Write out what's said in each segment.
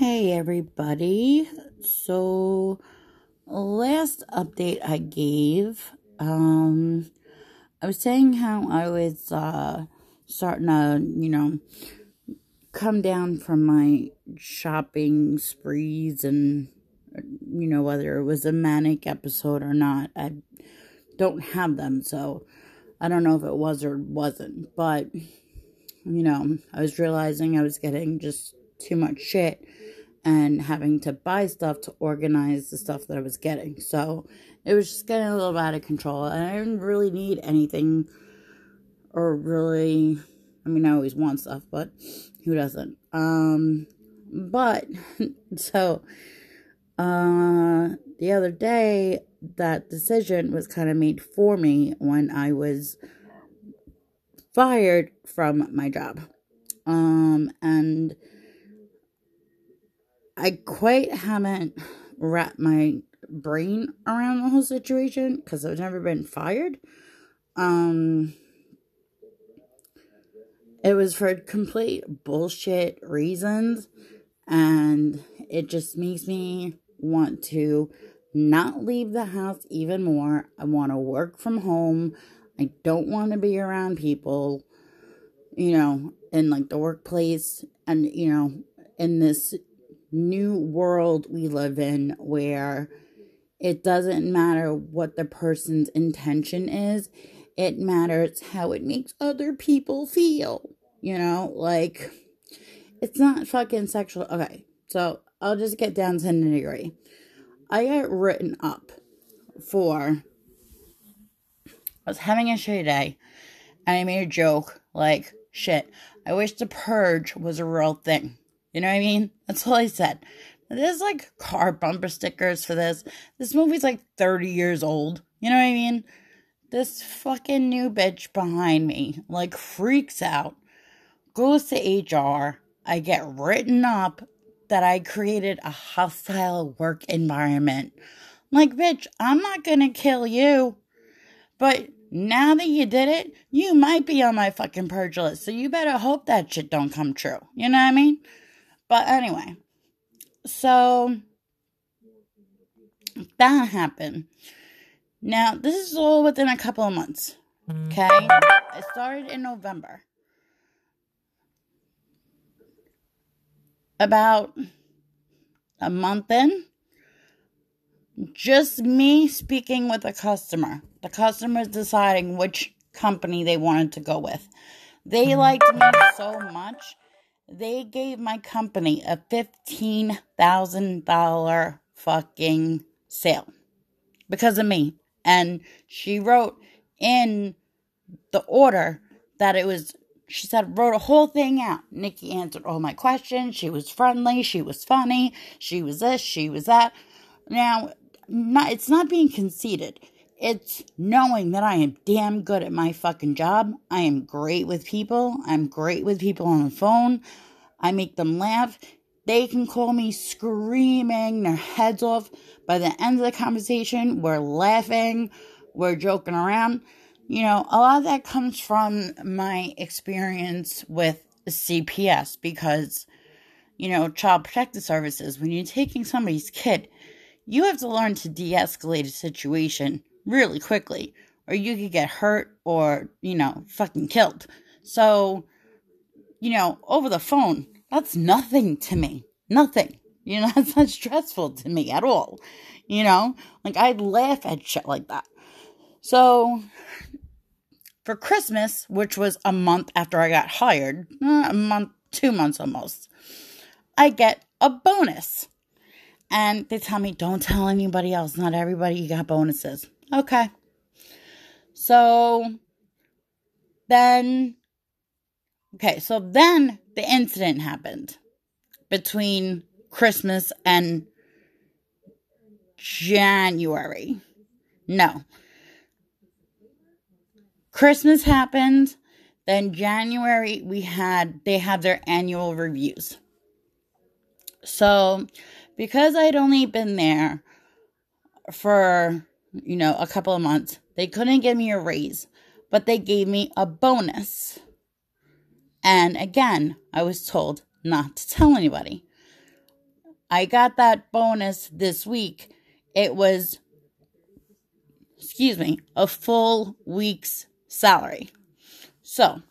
Hey everybody. So last update I gave, I was saying how I was starting to, come down from my shopping sprees and whether it was a manic episode or not. I don't have them, so I don't know if it was or wasn't, but I was realizing I was getting just too much shit and having to buy stuff to organize the stuff that I was getting. So it was just getting a little out of control. And I didn't really need anything or really, I always want stuff, but who doesn't? But so the other day, that decision was kind of made for me when I was fired from my job. And I quite haven't wrapped my brain around the whole situation because I've never been fired. It was for complete bullshit reasons, and it just makes me want to not leave the house even more. I want to work from home. I don't want to be around people, in like the workplace and, in this new world we live in where it doesn't matter what the person's intention is. It matters how it makes other people feel, like it's not fucking sexual. Okay, so I'll just get down to the nitty-gritty. I got written up I was having a shitty day, and I made a joke like, shit, I wish The Purge was a real thing. You know what I mean? That's all I said. There's like car bumper stickers for this. This movie's like 30 years old. You know what I mean? This fucking new bitch behind me like freaks out, goes to HR. I get written up that I created a hostile work environment. Like, bitch, I'm not gonna kill you. But now that you did it, you might be on my fucking purge list. So you better hope that shit don't come true. You know what I mean? But anyway, so that happened. Now, this is all within a couple of months. Okay? I started in November. About a month in, just me speaking with a customer. The customer's deciding which company they wanted to go with. They liked me so much, they gave my company a $15,000 fucking sale because of me. And she wrote in the order that it was, she said, wrote a whole thing out. Nikki answered all my questions. She was friendly. She was funny. She was this. She was that. Now, it's not being conceited. It's knowing that I am damn good at my fucking job. I am great with people. I'm great with people on the phone. I make them laugh. They can call me screaming their heads off. By the end of the conversation, we're laughing. We're joking around. A lot of that comes from my experience with CPS because, Child Protective Services, when you're taking somebody's kid, you have to learn to de-escalate a situation really quickly, or you could get hurt or, fucking killed. So, over the phone, that's nothing to me. Nothing. That's not stressful to me at all. Like I laugh at shit like that. So, for Christmas, which was a month after I got hired, 2 months almost, I get a bonus. And they tell me, don't tell anybody else. Not everybody got bonuses. Okay. So then the incident happened between Christmas and January. No. Christmas happened. Then January, they had their annual reviews. So, because I'd only been there for, a couple of months, they couldn't give me a raise, but they gave me a bonus. And again, I was told not to tell anybody. I got that bonus this week. It was, a full week's salary. So,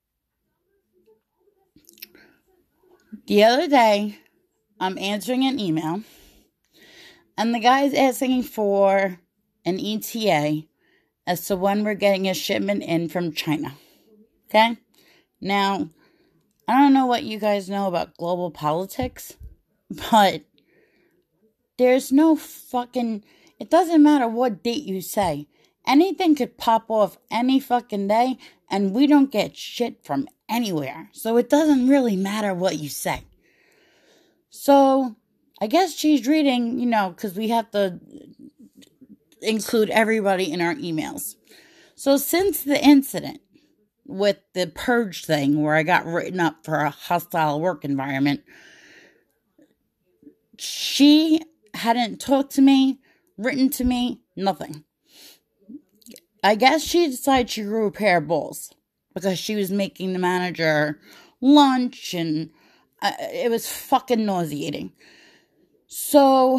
the other day, I'm answering an email, and the guy's asking for an ETA as to when we're getting a shipment in from China. Okay? Now, I don't know what you guys know about global politics, but there's no fucking... It doesn't matter what date you say. Anything could pop off any fucking day, and we don't get shit from anywhere. So it doesn't really matter what you say. So, I guess she's reading, because we have to include everybody in our emails. So, since the incident with the purge thing where I got written up for a hostile work environment, she hadn't talked to me, written to me, nothing. I guess she decided she grew a pair of balls because she was making the manager lunch, and it was fucking nauseating. So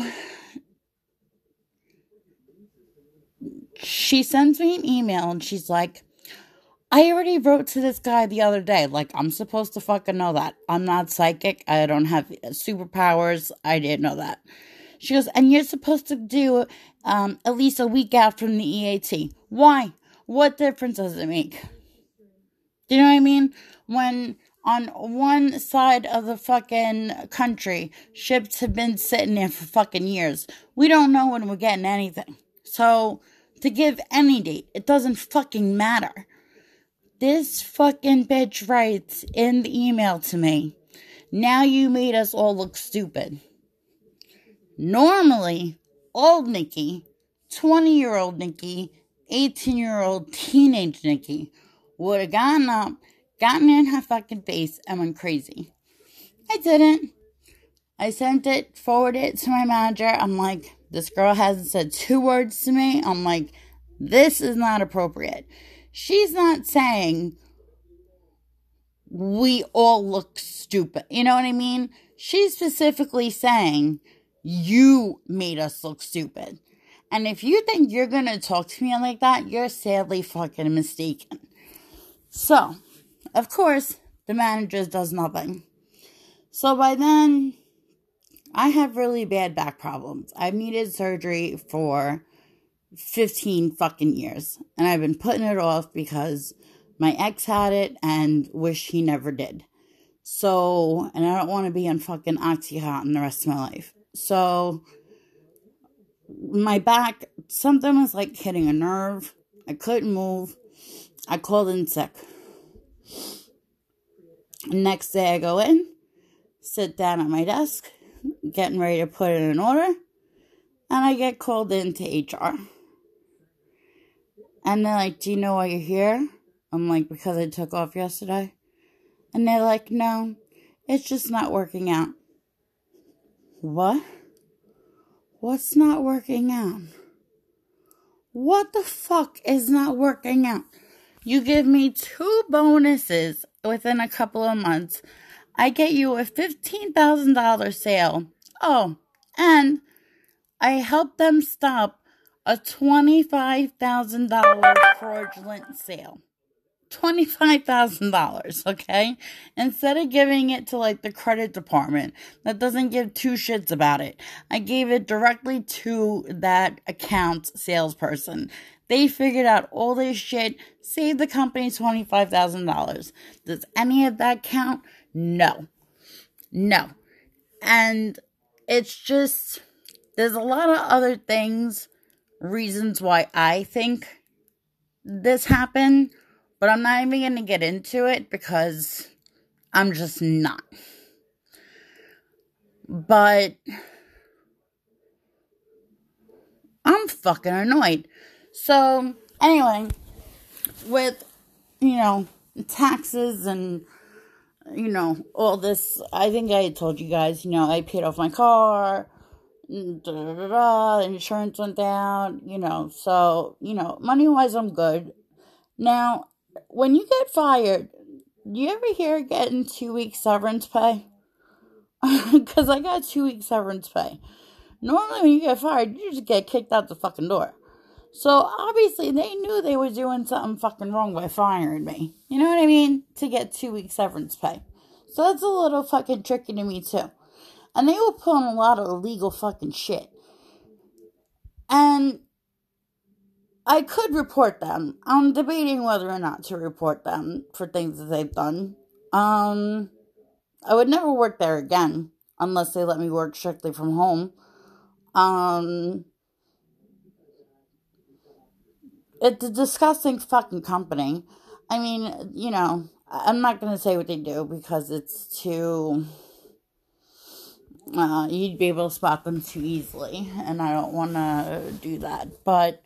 she sends me an email and she's like, I already wrote to this guy the other day. Like, I'm supposed to fucking know that. I'm not psychic. I don't have superpowers. I didn't know that. She goes, and you're supposed to do at least a week out from the EAT. Why? What difference does it make? Do you know what I mean? When on one side of the fucking country, ships have been sitting there for fucking years. We don't know when we're getting anything. So, to give any date, it doesn't fucking matter. This fucking bitch writes in the email to me, now you made us all look stupid. Normally, old Nikki, 20-year-old Nikki, 18-year-old teenage Nikki would have gotten up, gotten in her fucking face, and went crazy. I didn't. I sent it, forwarded it to my manager. I'm like, this girl hasn't said 2 words to me. I'm like, this is not appropriate. She's not saying we all look stupid. You know what I mean? She's specifically saying you made us look stupid. And if you think you're going to talk to me like that, you're sadly fucking mistaken. So, of course, the manager does nothing. So by then, I have really bad back problems. I've needed surgery for 15 fucking years. And I've been putting it off because my ex had it and wish he never did. So, and I don't want to be on fucking Oxycontin the rest of my life. So, my back, something was like hitting a nerve. I couldn't move. I called in sick. Next day I go in, sit down at my desk, getting ready to put in an order, and I get called into HR. And they're like, do you know why you're here? I'm like, because I took off yesterday. And they're like, no, it's just not working out. What? What's not working out? What the fuck is not working out? You give me 2 bonuses within a couple of months. I get you a $15,000 sale. Oh, and I help them stop a $25,000 fraudulent sale. $25,000, okay? Instead of giving it to, like, the credit department that doesn't give 2 shits about it, I gave it directly to that account salesperson. They figured out all this shit, saved the company $25,000. Does any of that count? No. No. And it's just, there's a lot of other things, reasons why I think this happened, but I'm not even going to get into it because I'm just not. But I'm fucking annoyed. So, anyway, with, taxes and, all this, I think I told you guys, I paid off my car, insurance went down, so, money-wise, I'm good. Now, when you get fired, do you ever hear getting 2 weeks severance pay? because I got 2 weeks severance pay. Normally when you get fired, you just get kicked out the fucking door. So obviously they knew they were doing something fucking wrong by firing me. You know what I mean? To get 2 weeks severance pay. So that's a little fucking tricky to me too. And they were pulling a lot of illegal fucking shit. And I could report them. I'm debating whether or not to report them for things that they've done. I would never work there again unless they let me work strictly from home. It's a disgusting fucking company. I mean, you know, I'm not going to say what they do because it's too... you'd be able to spot them too easily, and I don't want to do that. But,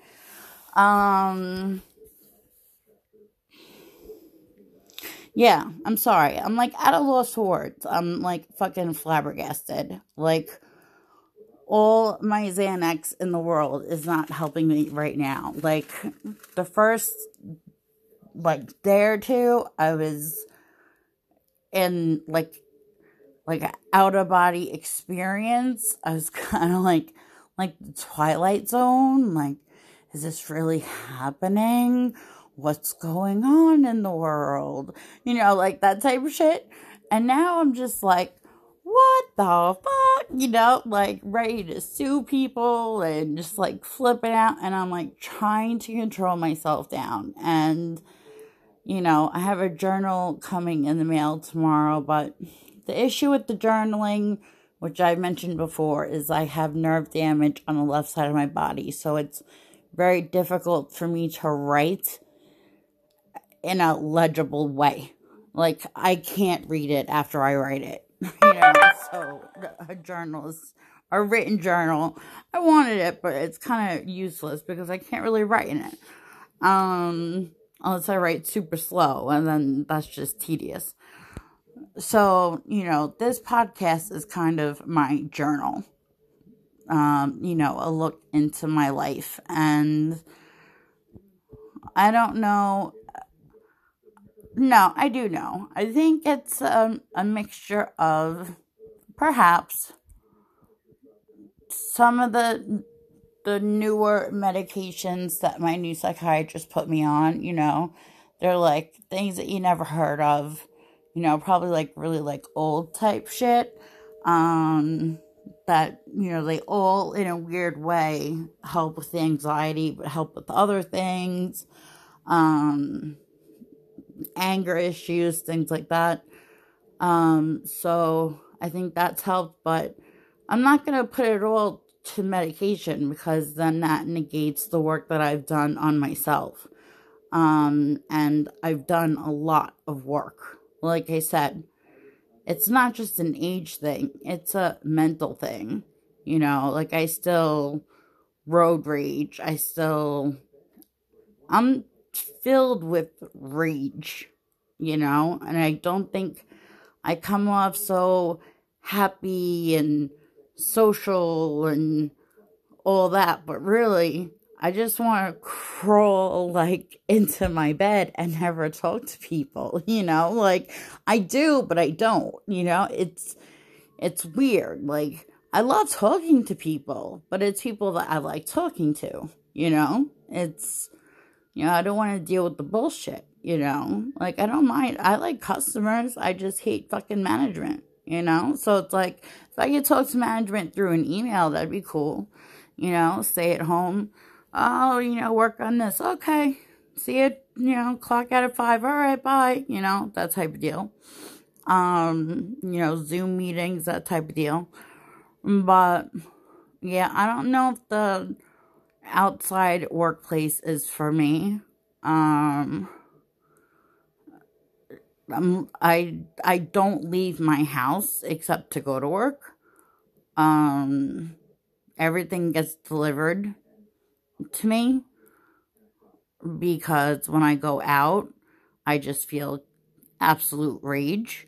yeah, I'm sorry. I'm, like, at a loss for words. I'm, like, fucking flabbergasted. Like, all my Xanax in the world is not helping me right now. Like, the first, like, day or two, I was in, like an out-of-body experience. I was kind of like the Twilight Zone. Like, is this really happening? What's going on in the world? You know, like that type of shit. And now I'm just like, what the fuck? You know, like ready to sue people and just like flipping out. And I'm like trying to control myself down. And, you know, I have a journal coming in the mail tomorrow, but the issue with the journaling, which I've mentioned before, is I have nerve damage on the left side of my body. So it's very difficult for me to write in a legible way. Like, I can't read it after I write it. You know, so a written journal, I wanted it, but it's kind of useless because I can't really write in it. Unless I write super slow, and then that's just tedious. So, you know, this podcast is kind of my journal. You know, a look into my life. And I don't know. No, I do know. I think it's a mixture of perhaps some of the newer medications that my new psychiatrist put me on. You know, they're like things that you never heard of. You know, probably like really like old type shit. That, you know, they all in a weird way help with the anxiety, but help with other things. Anger issues, things like that. So I think that's helped, but I'm not going to put it all to medication because then that negates the work that I've done on myself. And I've done a lot of work. Like I said, it's not just an age thing. It's a mental thing. You know, like I still road rage. I'm filled with rage, you know, and I don't think I come off so happy and social and all that, but really, I just want to crawl, like, into my bed and never talk to people, you know? Like, I do, but I don't, you know? It's weird. Like, I love talking to people, but it's people that I like talking to, you know? You know, I don't want to deal with the bullshit, you know? Like, I don't mind. I like customers. I just hate fucking management, you know? So it's like, if I could talk to management through an email, that'd be cool. You know, stay at home. Oh, you know, work on this. Okay. See you, you know, clock out at 5. All right, bye. You know, that type of deal. You know, Zoom meetings, that type of deal. But, yeah, I don't know if the outside workplace is for me. I don't leave my house except to go to work. Everything gets delivered to me because when I go out, I just feel absolute rage.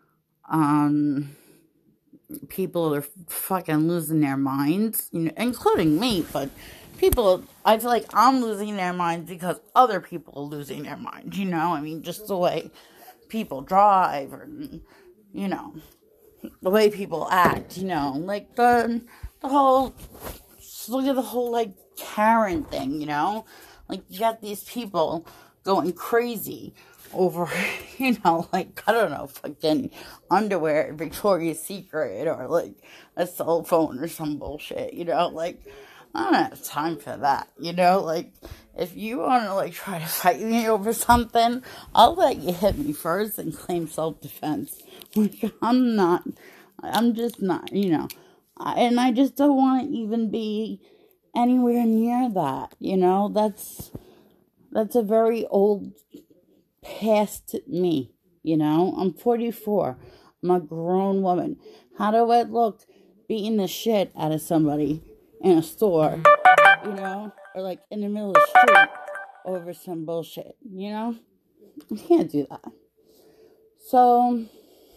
People are fucking losing their minds, you know, including me, but I feel like I'm losing their minds because other people are losing their minds, you know? I mean, just the way people drive, or, you know, the way people act, like the whole, just look at the whole, like, Karen thing, like, you got these people going crazy over, like, I don't know, fucking underwear at Victoria's Secret, or, like, a cell phone or some bullshit, like, I don't have time for that, like, if you want to, like, try to fight me over something, I'll let you hit me first and claim self-defense. Like, I'm just not, and I just don't want to even be anywhere near that, that's a very old past me, I'm 44, I'm a grown woman. How do I look beating the shit out of somebody in a store, or like in the middle of the street over some bullshit, I can't do that. So,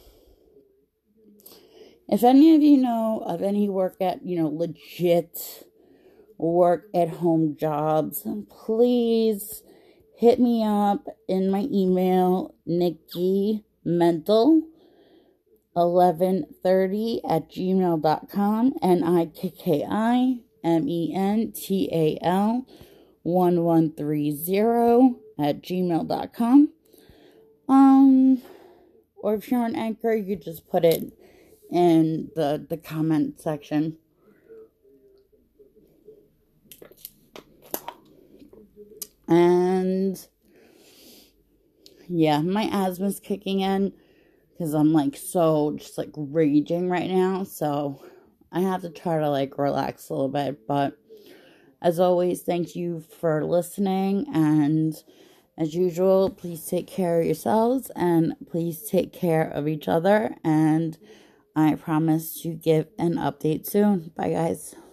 if any of you know of any legit work at home jobs, please hit me up in my email, nikkimental1130@gmail.com, nikkimental1130@gmail.com. Or if you're on Anchor, you just put it in the comment section. And yeah, my asthma's kicking in because I'm like so just like raging right now. So I have to try to like relax a little bit. But as always, thank you for listening. And as usual, please take care of yourselves and please take care of each other. And I promise to give an update soon. Bye, guys.